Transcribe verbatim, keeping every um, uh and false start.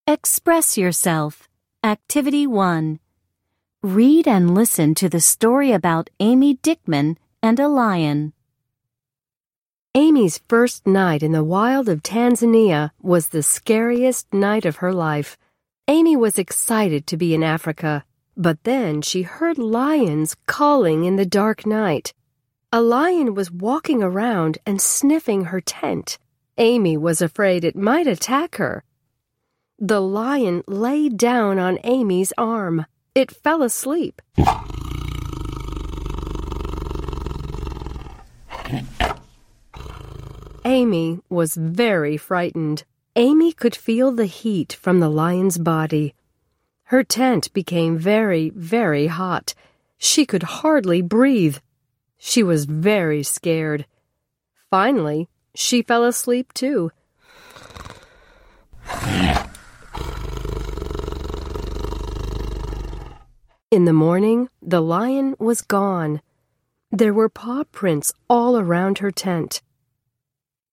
Express yourself. Activity one. Read and listen to the story about Amy Dickman and a lion. Amy's first night in the wild of Tanzania was the scariest night of her life. Amy was excited to be in Africa, but then she heard lions calling in the dark night. A lion was walking around and sniffing her tent. Amy was afraid it might attack her. The lion lay down on Amy's arm. It fell asleep. Amy was very frightened. Amy could feel the heat from the lion's body. Her tent became very, very hot. She could hardly breathe. She was very scared. Finally, she fell asleep too. In the morning, the lion was gone. There were paw prints all around her tent.